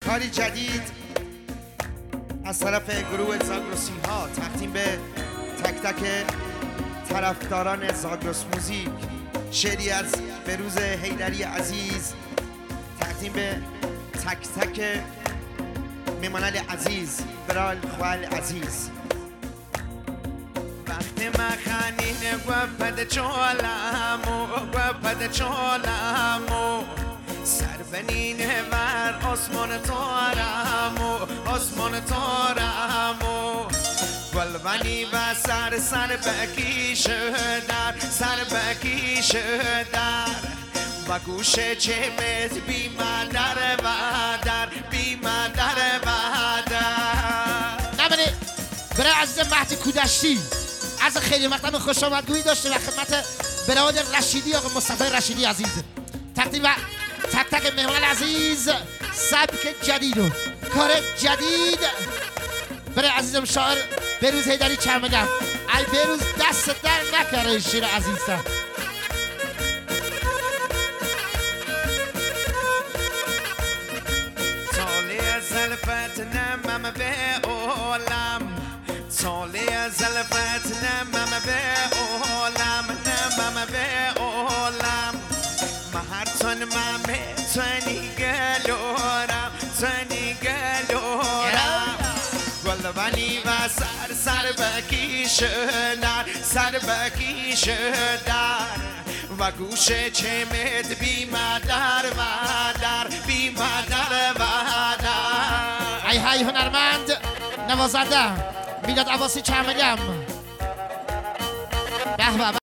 کاری جدید از طرف گروه زاگرسی ها تقدیم به تک تک طرفداران زاگرس موزیک، شعری از بروز حیدری عزیز تقدیم به تک تک میمانل عزیز برال خوال عزیز. وقتی مخانین گوپد چولمو سر بنینه ور آسمان تارمو گلبنی و سر بکیش در و گوشه چمت بی مادر نبینه برای عزیز مهدی کودشتی از خیلی وقتا خوش آمدگویی داشته و خدمت برادر رشیدی آقا مصطفی رشیدی عزیز تقدیم و تک تک مهمان عزیز سبک جدید و کار جدید برای عزیزم شاعر بروز حیدری چمگم ای بروز دست در نکره شیر عزیزم. زلفت نمم به عالم سالی زلفت نمم به عالم مهرتون تنی گلورم گلبنی و سر بکیش در و گوشه چمت بی مادر ای های هنرمند نوازنده میلاد عباسی چمگم به به